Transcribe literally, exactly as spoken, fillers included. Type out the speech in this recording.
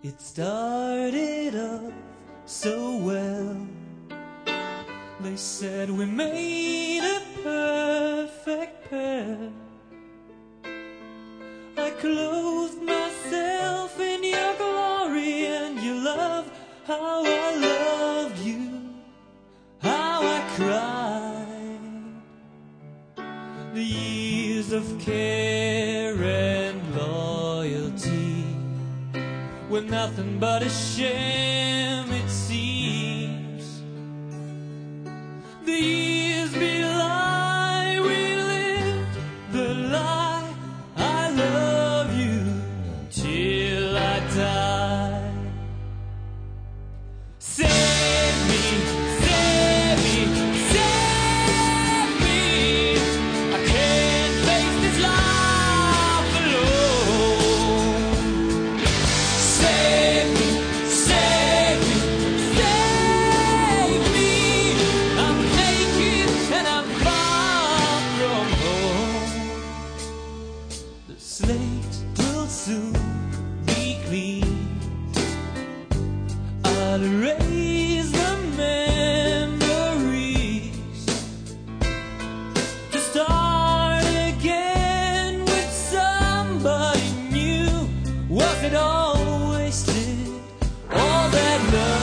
It started off so well. They said we made a perfect pair. I clothed myself in your glory and your love. How I loved you, how I cried. The years of care and loyalty were nothing but a sham, it seems. The years belie, we lived the lie. I love you till I die. Save me, save me, save me. I can't face this life alone. Save me, save me, save me. I'm naked and I'm far from home. The slate will soon be clean. I'll erase the memories to start again with somebody new. Was it all wasted, all that love?